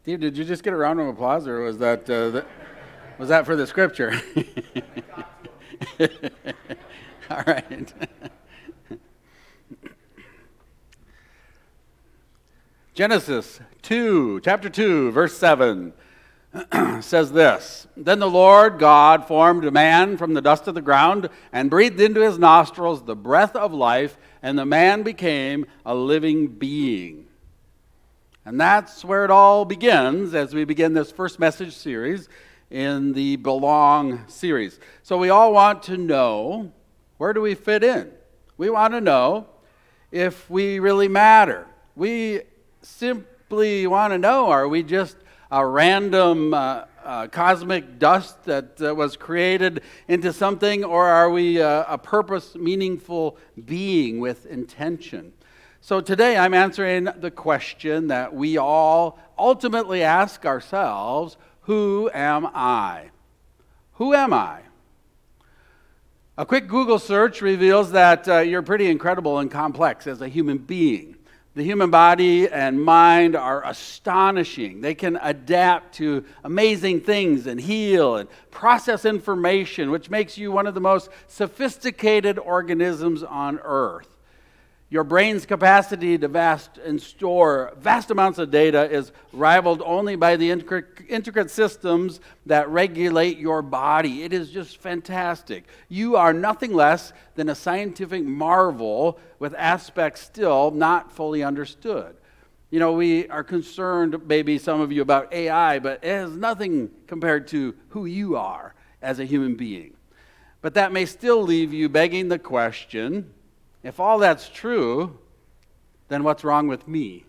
Steve, did you just get a round of applause, or was that for the scripture? All right. Genesis 2, chapter 2, verse 7 says this: Then the Lord God formed a man from the dust of the ground and breathed into his nostrils the breath of life, and the man became a living being. And that's where it all begins as we begin this first message series in the Belong series. So we all want to know, where do we fit in? We want to know if we really matter. We simply want to know, are we just a random cosmic dust that was created into something, or are we a purpose, meaningful being with intention? So today I'm answering the question that we all ultimately ask ourselves: who am I? Who am I? A quick Google search reveals that you're pretty incredible and complex as a human being. The human body and mind are astonishing. They can adapt to amazing things and heal and process information, which makes you one of the most sophisticated organisms on earth. Your brain's capacity to store vast amounts of data is rivaled only by the intricate systems that regulate your body. It is just fantastic. You are nothing less than a scientific marvel with aspects still not fully understood. You know, we are concerned, maybe some of you, about AI, but it has nothing compared to who you are as a human being. But that may still leave you begging the question: if all that's true, then what's wrong with me?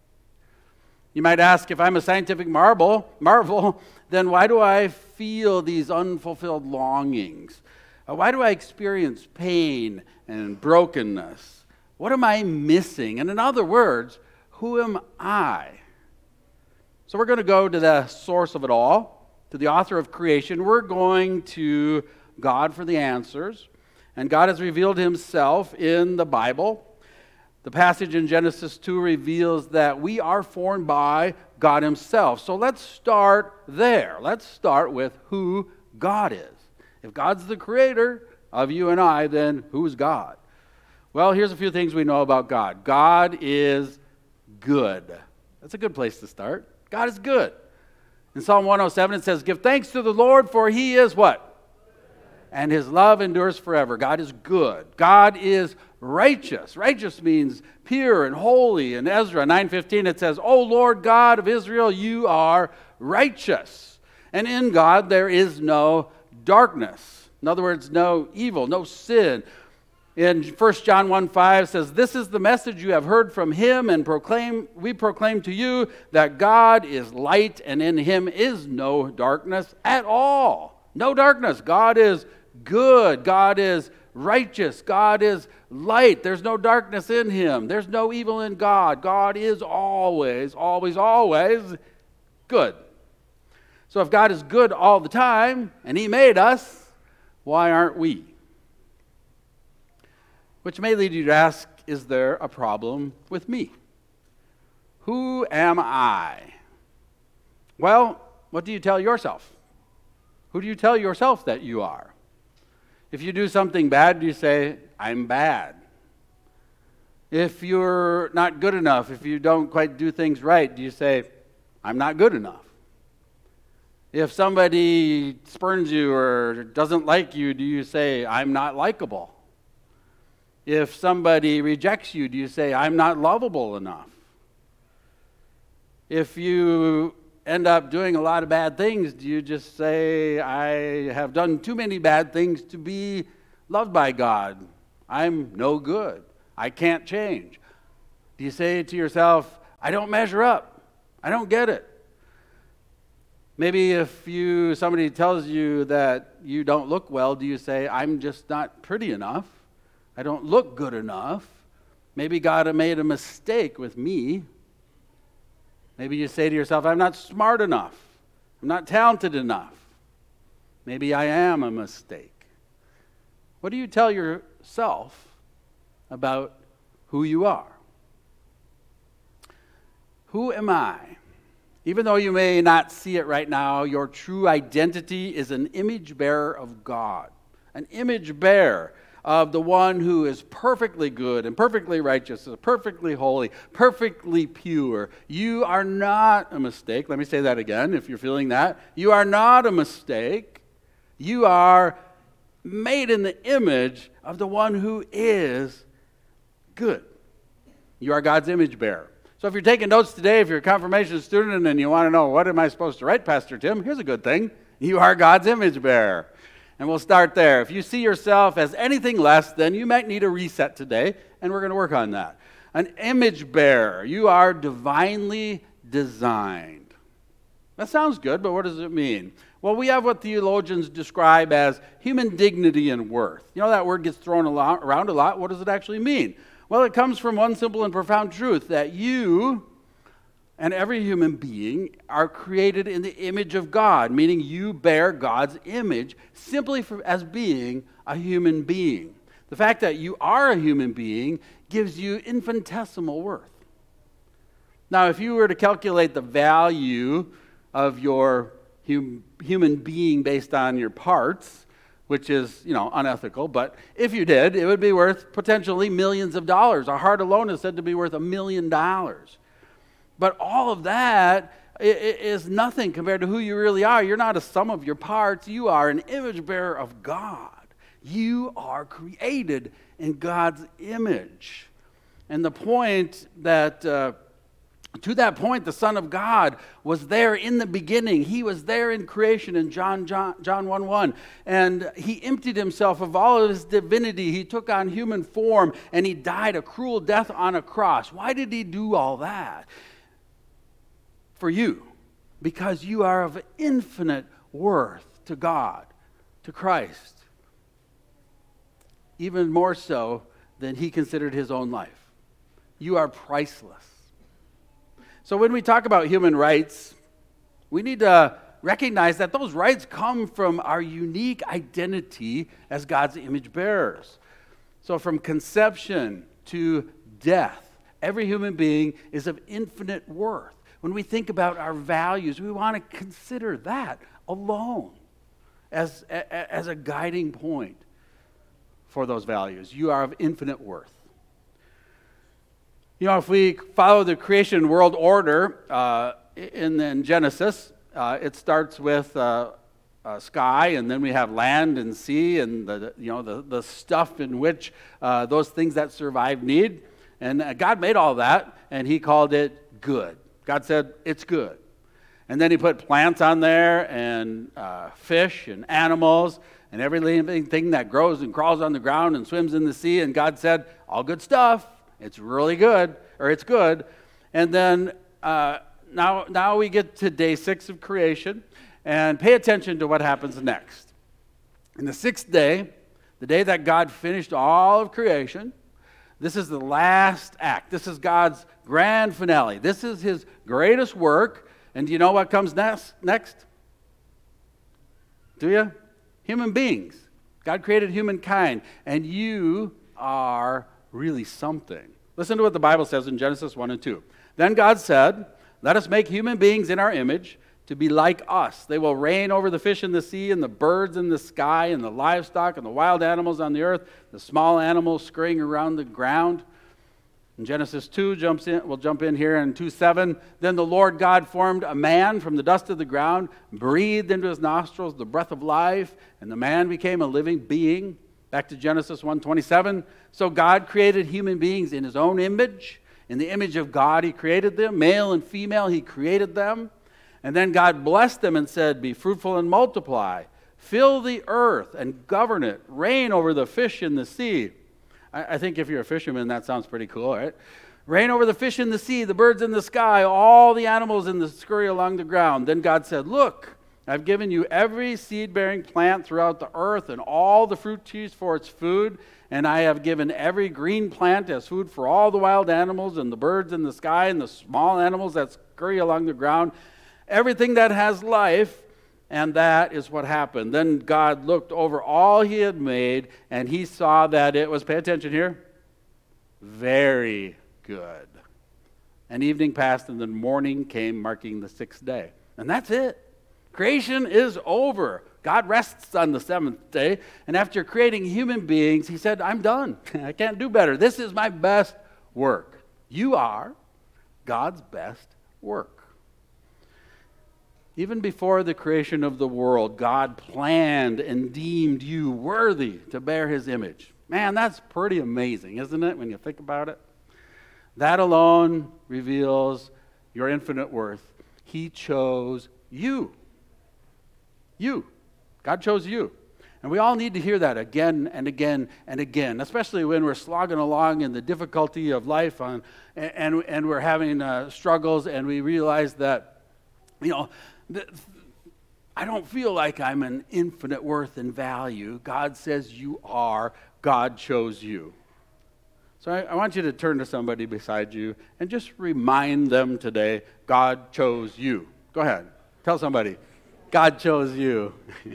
You might ask, if I'm a scientific marvel, then why do I feel these unfulfilled longings? Why do I experience pain and brokenness? What am I missing? And in other words, who am I? So we're going to go to the source of it all, to the author of creation. We're going to God for the answers. And God has revealed himself in the Bible. The passage in Genesis 2 reveals that we are formed by God himself. So let's start there. Let's start with who God is. If God's the creator of you and I, then who's God? Well, here's a few things we know about God. God is good. That's a good place to start. God is good. In Psalm 107 it says, "Give thanks to the Lord, for he is" what? "And his love endures forever." God is good. God is righteous. Righteous means pure and holy. In Ezra 9:15 it says, "O Lord God of Israel, you are righteous." And in God there is no darkness. In other words, no evil, no sin. In 1 John 1:5 says, "This is the message you have heard from him, and we proclaim to you that God is light, and in him is no darkness at all." No darkness. God is good. God is righteous. God is light. There's no darkness in him. There's no evil in God. God is always, always, always good. So if God is good all the time, and he made us, why aren't we? Which may lead you to ask, is there a problem with me? Who am I? Well, what do you tell yourself? Who do you tell yourself that you are? If you do something bad, do you say, "I'm bad"? If you're not good enough, if you don't quite do things right, do you say, "I'm not good enough"? If somebody spurns you or doesn't like you, do you say, "I'm not likable"? If somebody rejects you, do you say, "I'm not lovable enough"? If you end up doing a lot of bad things, do you just say, "I have done too many bad things to be loved by God. I'm no good. I can't change"? Do you say to yourself, "I don't measure up. I don't get it"? Maybe if somebody tells you that you don't look well, do you say, "I'm just not pretty enough. I don't look good enough. Maybe God made a mistake with me"? Maybe you say to yourself, "I'm not smart enough. I'm not talented enough. Maybe I am a mistake." What do you tell yourself about who you are? Who am I? Even though you may not see it right now, your true identity is an image bearer of God, an image bearer of the one who is perfectly good and perfectly righteous and perfectly holy, perfectly pure. You are not a mistake. Let me say that again if you're feeling that. You are not a mistake. You are made in the image of the one who is good. You are God's image bearer. So if you're taking notes today, if you're a confirmation student and you want to know, what am I supposed to write, Pastor Tim? Here's a good thing. You are God's image bearer. And we'll start there. If you see yourself as anything less, then you might need a reset today, and we're going to work on that. An image bearer. You are divinely designed. That sounds good, but what does it mean? Well, we have what theologians describe as human dignity and worth. You know, that word gets thrown around a lot. What does it actually mean? Well, it comes from one simple and profound truth, that you and every human being are created in the image of God, meaning you bear God's image simply as being a human being. The fact that you are a human being gives you infinitesimal worth. Now, if you were to calculate the value of your human being based on your parts, which is, unethical, but if you did, it would be worth potentially millions of dollars. Our heart alone is said to be worth $1 million. But all of that is nothing compared to who you really are. You're not a sum of your parts. You are an image bearer of God. You are created in God's image. And the point that... to that point, the Son of God was there in the beginning. He was there in creation in John 1:1. And he emptied himself of all of his divinity. He took on human form, and he died a cruel death on a cross. Why did he do all that? For you. Because you are of infinite worth to God, to Christ. Even more so than he considered his own life. You are priceless. So when we talk about human rights, we need to recognize that those rights come from our unique identity as God's image bearers. So from conception to death, every human being is of infinite worth. When we think about our values, we want to consider that alone as a guiding point for those values. You are of infinite worth. If we follow the creation world order in Genesis, it starts with sky, and then we have land and sea, and the stuff in which those things that survive need. And God made all that, and he called it good. God said, it's good. And then he put plants on there, and fish, and animals, and every living thing that grows and crawls on the ground and swims in the sea. And God said, all good stuff. It's really good, or it's good. And then now we get to day 6 of creation, and pay attention to what happens next. In the 6th day, the day that God finished all of creation, this is the last act. This is God's grand finale. This is his greatest work. And do you know what comes next? Do you? Human beings. God created humankind, and you are really something. Listen to what the Bible says in Genesis 1 and 2. Then God said, let us make human beings in our image to be like us. They will reign over the fish in the sea and the birds in the sky and the livestock and the wild animals on the earth, the small animals scurrying around the ground. In Genesis 2, we'll jump in here in 2:7. Then the Lord God formed a man from the dust of the ground, breathed into his nostrils the breath of life, and the man became a living being. Back to Genesis 1:27. So God created human beings in his own image. In the image of God he created them. Male and female he created them. And then God blessed them and said, be fruitful and multiply. Fill the earth and govern it. Reign over the fish in the sea. I think if you're a fisherman, that sounds pretty cool, right? Reign over the fish in the sea, the birds in the sky, all the animals in the scurry along the ground. Then God said, look, I've given you every seed-bearing plant throughout the earth and all the fruit trees for its food, and I have given every green plant as food for all the wild animals and the birds in the sky and the small animals that scurry along the ground, everything that has life. And that is what happened. Then God looked over all he had made, and he saw that it was, pay attention here, very good. And evening passed, and the morning came, marking the sixth day. And that's it. Creation is over. God rests on the seventh day, and after creating human beings, he said, I'm done. I can't do better. This is my best work. You are God's best work. Even before the creation of the world, God planned and deemed you worthy to bear his image. Man, that's pretty amazing, isn't it, when you think about it? That alone reveals your infinite worth. He chose you. You. God chose you. And we all need to hear that again and again and again, especially when we're slogging along in the difficulty of life and we're having struggles, and we realize that, I don't feel like I'm an infinite worth and value. God says you are. God chose you. So I want you to turn to somebody beside you and just remind them today, God chose you. Go ahead. Tell somebody, God chose you.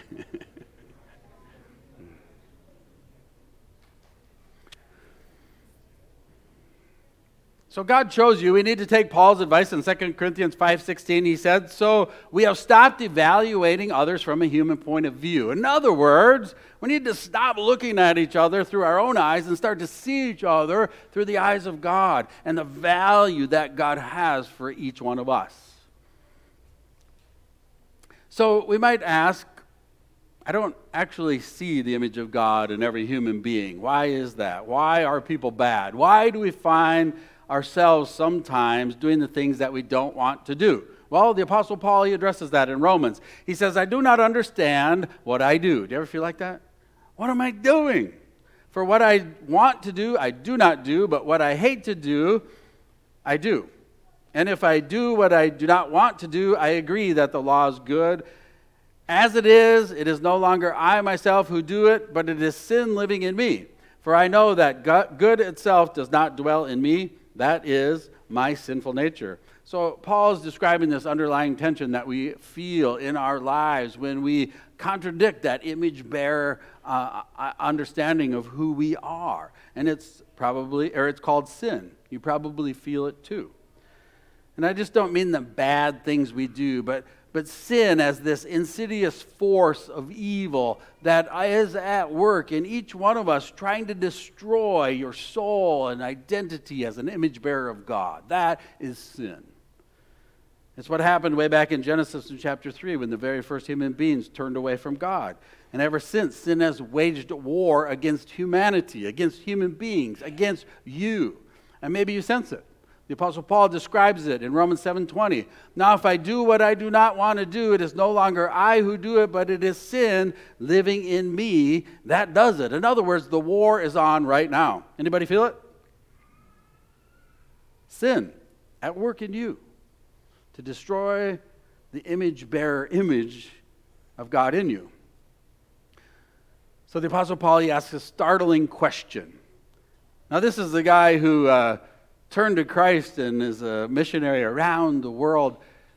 So God chose you. We need to take Paul's advice in 2 Corinthians 5:16. He said, so we have stopped evaluating others from a human point of view. In other words, we need to stop looking at each other through our own eyes and start to see each other through the eyes of God and the value that God has for each one of us. So we might ask, I don't actually see the image of God in every human being. Why is that? Why are people bad? Why do we find ourselves sometimes doing the things that we don't want to do? Well, the Apostle Paul, he addresses that in Romans. He says, I do not understand what I do. Do you ever feel like that? What am I doing? For what I want to do, I do not do, but what I hate to do, I do. And if I do what I do not want to do, I agree that the law is good. As it is no longer I myself who do it, but it is sin living in me. For I know that good itself does not dwell in me. That is my sinful nature. So Paul is describing this underlying tension that we feel in our lives when we contradict that image bearer understanding of who we are. And it's called sin. You probably feel it too. And I just don't mean the bad things we do, but sin as this insidious force of evil that is at work in each one of us, trying to destroy your soul and identity as an image bearer of God. That is sin. It's what happened way back in Genesis in chapter 3 when the very first human beings turned away from God. And ever since, sin has waged war against humanity, against human beings, against you. And maybe you sense it. The Apostle Paul describes it in Romans 7:20. Now, if I do what I do not want to do, it is no longer I who do it, but it is sin living in me that does it. In other words, the war is on right now. Anybody feel it? Sin at work in you to destroy the image bearer image of God in you. So the Apostle Paul, he asks a startling question. Now, this is the guy who turned to Christ and is a missionary around the world.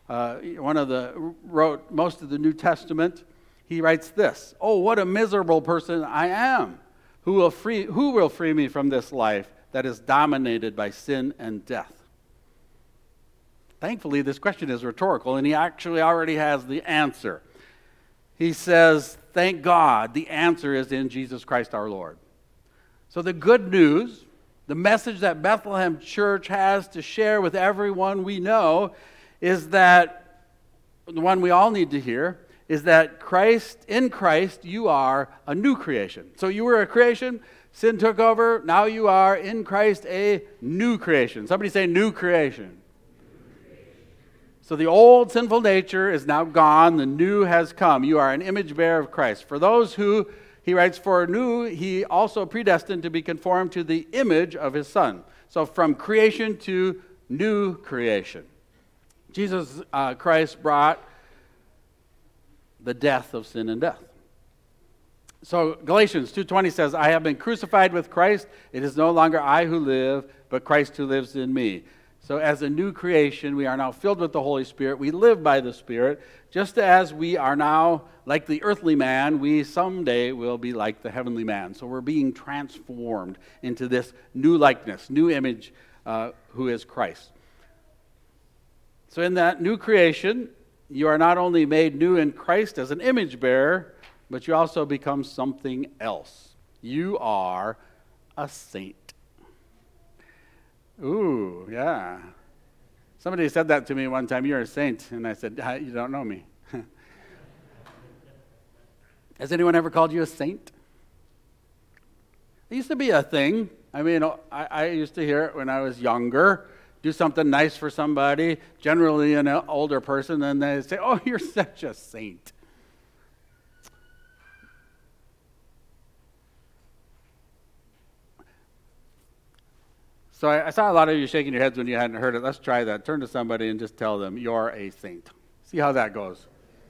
Wrote most of the New Testament. He writes this: "Oh, what a miserable person I am! Who will free me from this life that is dominated by sin and death?" Thankfully, this question is rhetorical, and he actually already has the answer. He says, "Thank God, the answer is in Jesus Christ our Lord." So the good news, the message that Bethlehem Church has to share with everyone we know is that, the one we all need to hear, is that in Christ, you are a new creation. So you were a creation, sin took over, now you are in Christ a new creation. Somebody say new creation. So the old sinful nature is now gone, the new has come. You are an image bearer of Christ. For those who, he writes, for new, he also predestined to be conformed to the image of his Son. So from creation to new creation. Jesus Christ brought the death of sin and death. So Galatians 2:20 says, "I have been crucified with Christ. It is no longer I who live, but Christ who lives in me." So as a new creation, we are now filled with the Holy Spirit. We live by the Spirit. Just as we are now like the earthly man, we someday will be like the heavenly man. So we're being transformed into this new likeness, new image, who is Christ. So in that new creation, you are not only made new in Christ as an image bearer, but you also become something else. You are a saint. Ooh, yeah. Somebody said that to me one time, "You're a saint." And I said, "You don't know me." Has anyone ever called you a saint? It used to be a thing. I mean, I used to hear it when I was younger. Do something nice for somebody, generally an older person, and they say, "Oh, you're such a saint." So I saw a lot of you shaking your heads when you hadn't heard it. Let's try that. Turn to somebody and just tell them, "You're a saint." See how that goes.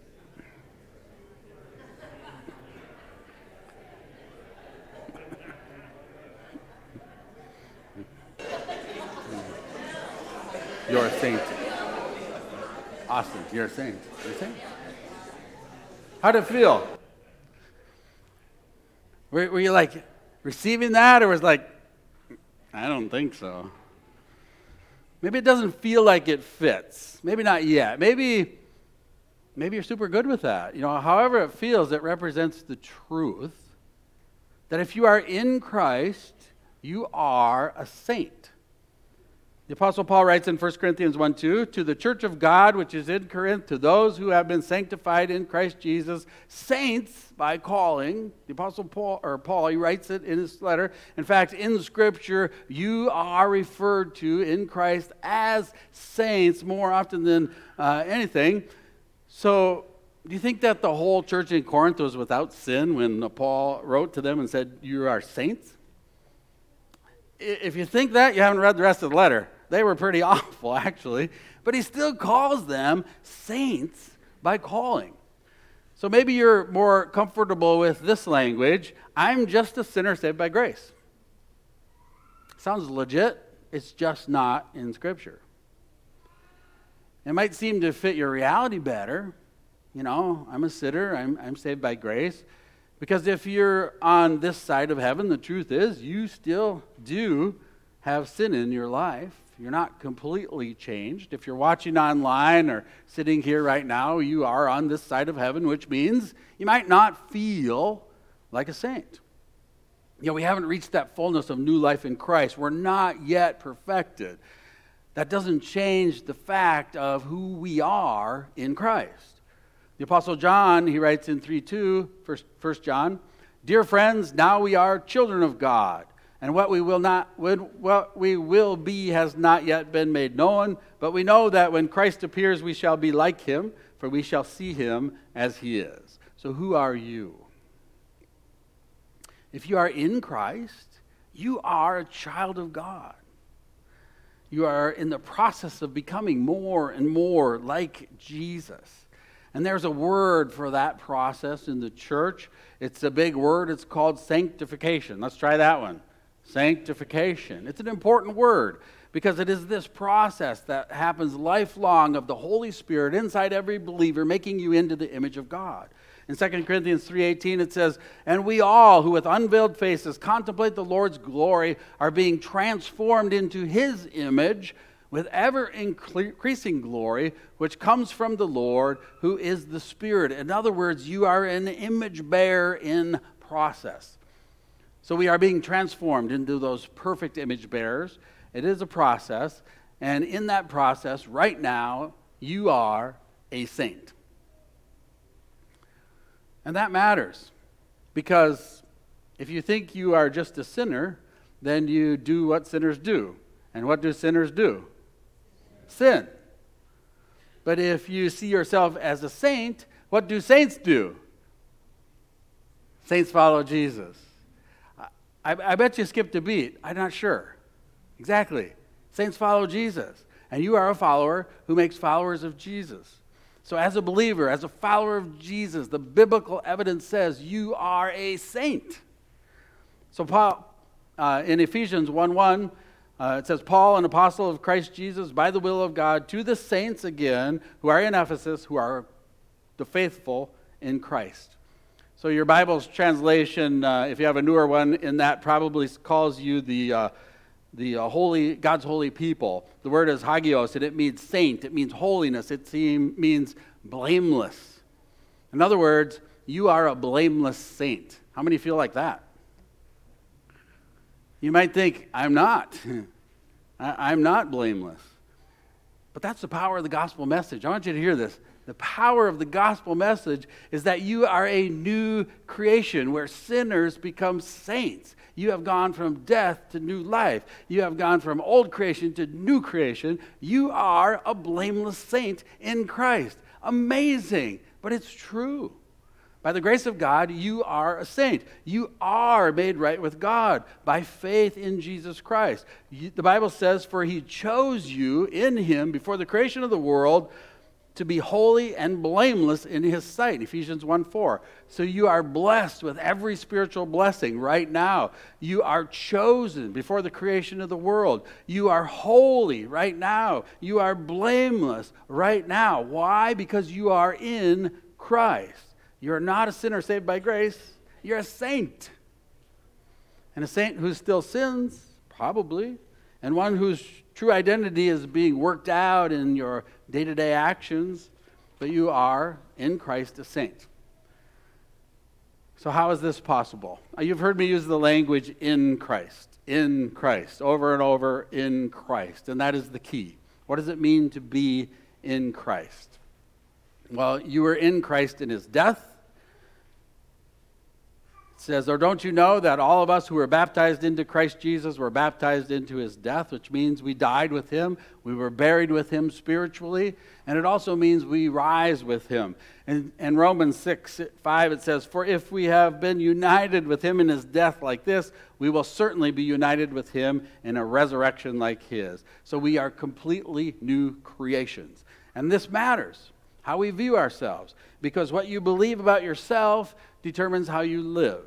You're a saint. Awesome. You're a saint. You're a saint. How'd it feel? Were you like receiving that, or was like, "I don't think so"? Maybe it doesn't feel like it fits. Maybe not yet. Maybe you're super good with that. However it feels, it represents the truth that if you are in Christ, you are a saint. The Apostle Paul writes in 1 Corinthians 1:2, "To the church of God which is in Corinth, to those who have been sanctified in Christ Jesus, saints by calling." The Apostle Paul, he writes it in his letter. In fact, in Scripture, you are referred to in Christ as saints more often than anything. So, do you think that the whole church in Corinth was without sin when Paul wrote to them and said, "You are saints"? If you think that, you haven't read the rest of the letter. They were pretty awful, actually. But he still calls them saints by calling. So maybe you're more comfortable with this language. I'm just a sinner saved by grace. Sounds legit. It's just not in Scripture. It might seem to fit your reality better. I'm a sinner. I'm saved by grace. Because if you're on this side of heaven, the truth is you still do have sin in your life. You're not completely changed. If you're watching online or sitting here right now, you are on this side of heaven, which means you might not feel like a saint. We haven't reached that fullness of new life in Christ. We're not yet perfected. That doesn't change the fact of who we are in Christ. The Apostle John, he writes in 3:2, 1 John, "Dear friends, now we are children of God, and what we will be has not yet been made known, but we know that when Christ appears, we shall be like him, for we shall see him as he is." So who are you? If you are in Christ, you are a child of God. You are in the process of becoming more and more like Jesus. And there's a word for that process in the church. It's a big word. It's called sanctification. Let's try that one. Sanctification. It's an important word because it is this process that happens lifelong of the Holy Spirit inside every believer, making you into the image of God. In 2 Corinthians 3:18 it says, "And we all who with unveiled faces contemplate the Lord's glory are being transformed into his image with ever-increasing glory, which comes from the Lord, who is the Spirit." In other words, you are an image bearer in process. So we are being transformed into those perfect image bearers. It is a process, and in that process, right now, you are a saint. And that matters, because if you think you are just a sinner, then you do what sinners do. And what do sinners do? Sin. But if you see yourself as a saint, what do saints do? Saints follow Jesus. I bet you skipped a beat. I'm not sure. Exactly. Saints follow Jesus. And you are a follower who makes followers of Jesus. So as a believer, as a follower of Jesus, the biblical evidence says you are a saint. So Paul, in Ephesians 1:1, it says, "Paul, an apostle of Christ Jesus, by the will of God, to the saints again, who are in Ephesus, who are the faithful in Christ." So your Bible's translation, if you have a newer one, in that probably calls you the God's holy people. The word is hagios, and it means saint. It means holiness. It means blameless. In other words, you are a blameless saint. How many feel like that? You might think, I'm not. I'm not blameless. But that's the power of the gospel message. I want you to hear this. The power of the gospel message is that you are a new creation where sinners become saints. You have gone from death to new life. You have gone from old creation to new creation. You are a blameless saint in Christ. Amazing, but it's true. By the grace of God, you are a saint. You are made right with God by faith in Jesus Christ. The Bible says, for he chose you in him before the creation of the world to be holy and blameless in his sight. Ephesians 1:4. So you are blessed with every spiritual blessing right now. You are chosen before the creation of the world. You are holy right now. You are blameless right now. Why? Because you are in Christ. You're not a sinner saved by grace. You're a saint. And a saint who still sins, probably, and one whose true identity is being worked out in your day-to-day actions, but you are, in Christ, a saint. So how is this possible? You've heard me use the language in Christ, over and over, in Christ, and that is the key. What does it mean to be in Christ? Well, you were in Christ in his death. It says, or don't you know that all of us who were baptized into Christ Jesus were baptized into his death, which means we died with him, we were buried with him spiritually, and it also means we rise with him. In Romans 6:5 it says, for if we have been united with him in his death like this, we will certainly be united with him in a resurrection like his. So we are completely new creations. And this matters, how we view ourselves, because what you believe about yourself determines how you live.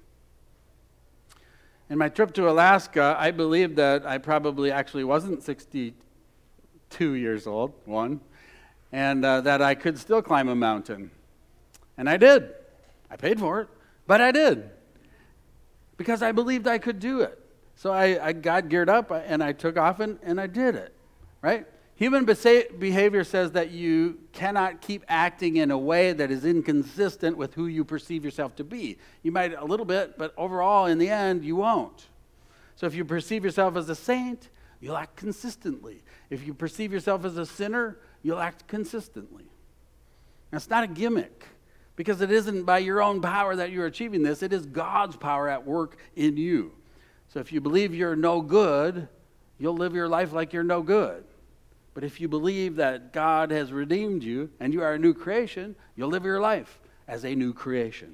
In my trip to Alaska, I believed that I probably actually wasn't 62 years old, and that I could still climb a mountain. And I did. I paid for it, but I did. Because I believed I could do it. So I got geared up, and I took off, and I did it, right? Human behavior says that you cannot keep acting in a way that is inconsistent with who you perceive yourself to be. You might a little bit, but overall, in the end, you won't. So if you perceive yourself as a saint, you'll act consistently. If you perceive yourself as a sinner, you'll act consistently. Now, it's not a gimmick, because it isn't by your own power that you're achieving this. It is God's power at work in you. So if you believe you're no good, you'll live your life like you're no good. But if you believe that God has redeemed you and you are a new creation, you'll live your life as a new creation.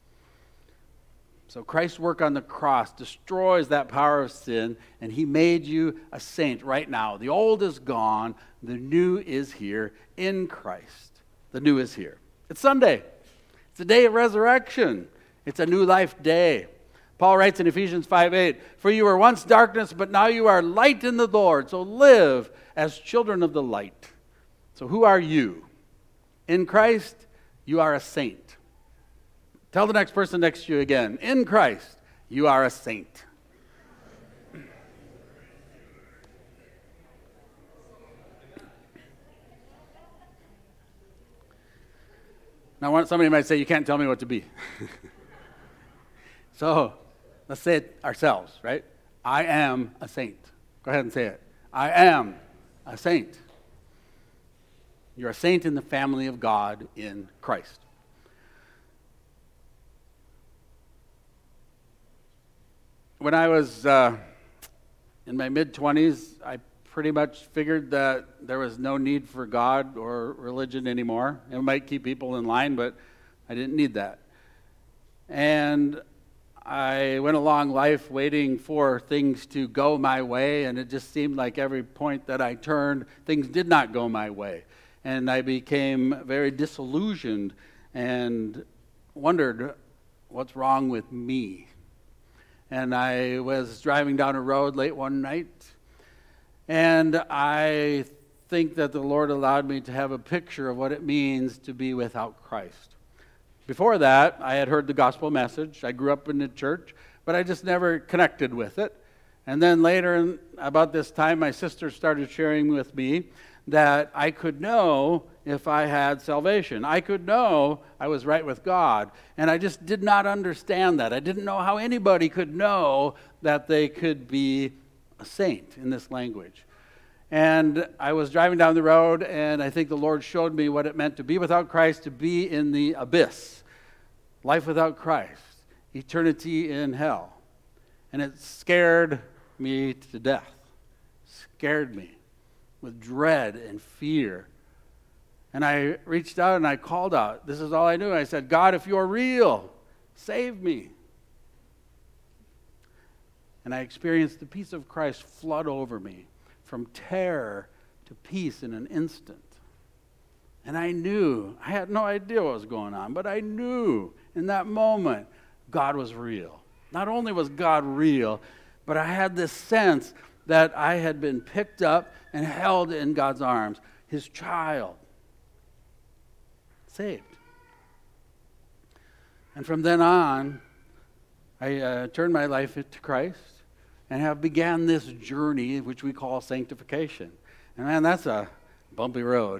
So Christ's work on the cross destroys that power of sin, and he made you a saint right now. The old is gone, the new is here in Christ. The new is here. It's Sunday. It's a day of resurrection. It's a new life day. Paul writes in Ephesians 5:8, for you were once darkness, but now you are light in the Lord. So live as children of the light. So who are you? In Christ, you are a saint. Tell the next person next to you again, in Christ, you are a saint. Now, somebody might say, you can't tell me what to be. So, let's say it ourselves, right? I am a saint. Go ahead and say it. I am a saint. You're a saint in the family of God in Christ. When I was in my mid-20s, I pretty much figured that there was no need for God or religion anymore. It might keep people in line, but I didn't need that. And I went along life waiting for things to go my way, and it just seemed like every point that I turned, things did not go my way. And I became very disillusioned and wondered, what's wrong with me? And I was driving down a road late one night, and I think that the Lord allowed me to have a picture of what it means to be without Christ. Before that, I had heard the gospel message. I grew up in the church, but I just never connected with it. And then later, about this time, my sister started sharing with me that I could know if I had salvation. I could know I was right with God. And I just did not understand that. I didn't know how anybody could know that they could be a saint in this language. And I was driving down the road, and I think the Lord showed me what it meant to be without Christ, to be in the abyss. Life without Christ. Eternity in hell. And it scared me to death. Scared me with dread and fear. And I reached out and I called out. This is all I knew. I said, God, if you're real, save me. And I experienced the peace of Christ flood over me, from terror to peace in an instant. And I knew, I had no idea what was going on, but I knew in that moment God was real. Not only was God real, but I had this sense that I had been picked up and held in God's arms, his child, saved. And from then on, I turned my life to Christ and have began this journey which we call sanctification. And man, that's a bumpy road.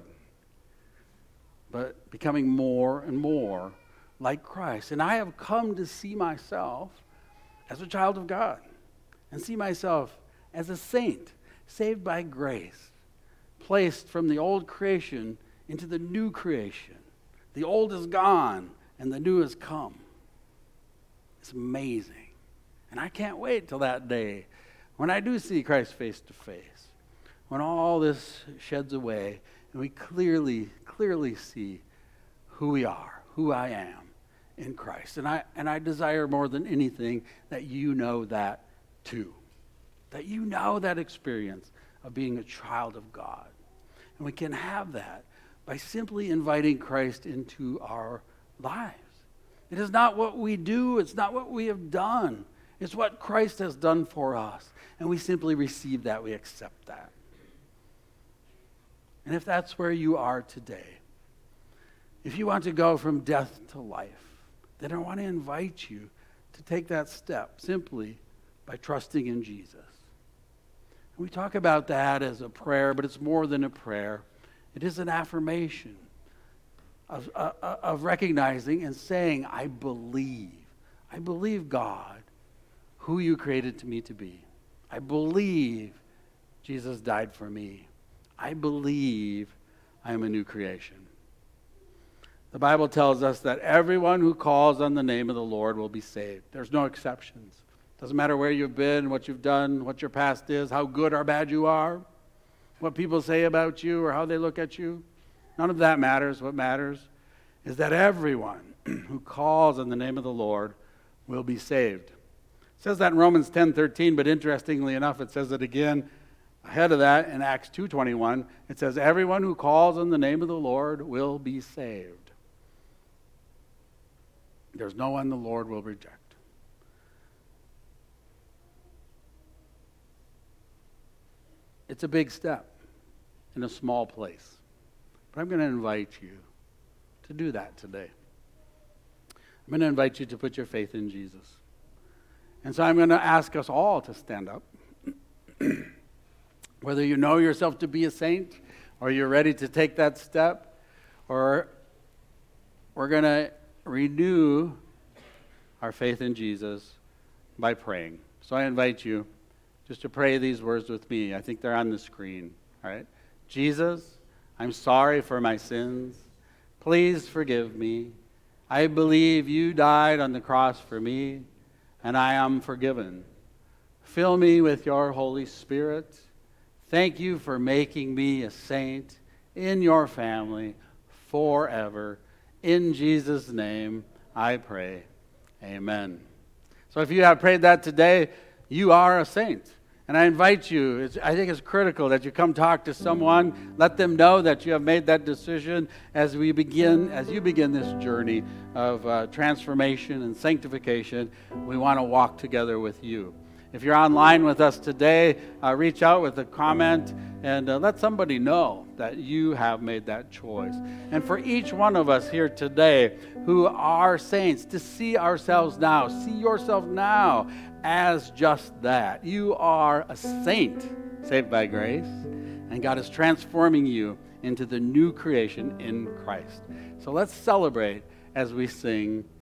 But becoming more and more like Christ. And I have come to see myself as a child of God and see myself as a saint, saved by grace, placed from the old creation into the new creation. The old is gone and the new has come. It's amazing. And I can't wait till that day when I do see Christ face to face, when all this sheds away and we clearly see who we are, who I am in Christ. And I desire more than anything that you know that too. That you know that experience of being a child of God. And we can have that by simply inviting Christ into our lives. It is not what we do, it's not what we have done. It's what Christ has done for us. And we simply receive that, we accept that. And if that's where you are today, if you want to go from death to life, then I want to invite you to take that step simply by trusting in Jesus. And we talk about that as a prayer, but it's more than a prayer. It is an affirmation of recognizing and saying, I believe. I believe, God, who you created me to be. I believe Jesus died for me. I believe I am a new creation. The Bible tells us that everyone who calls on the name of the Lord will be saved. There's no exceptions. Doesn't matter where you've been, what you've done, what your past is, how good or bad you are, what people say about you or how they look at you. None of that matters. What matters is that everyone who calls on the name of the Lord will be saved. It says that in Romans 10:13, but interestingly enough, it says it again ahead of that in Acts 2:21. It says, everyone who calls on the name of the Lord will be saved. There's no one the Lord will reject. It's a big step in a small place. But I'm going to invite you to do that today. I'm going to invite you to put your faith in Jesus. And so I'm going to ask us all to stand up. Whether you know yourself to be a saint, or you're ready to take that step, or we're going to renew our faith in Jesus by praying. So I invite you just to pray these words with me. I think they're on the screen. All right? Jesus, I'm sorry for my sins. Please forgive me. I believe you died on the cross for me, and I am forgiven. Fill me with your Holy Spirit. Thank you for making me a saint in your family forever. In Jesus' name, I pray. Amen. So if you have prayed that today, you are a saint. And I invite you, I think it's critical that you come talk to someone, let them know that you have made that decision as you begin this journey of transformation and sanctification. We want to walk together with you. If you're online with us today, reach out with a comment and let somebody know that you have made that choice. And for each one of us here today who are saints, to see ourselves now, see yourself now as just that. You are a saint saved by grace, and God is transforming you into the new creation in Christ. So let's celebrate as we sing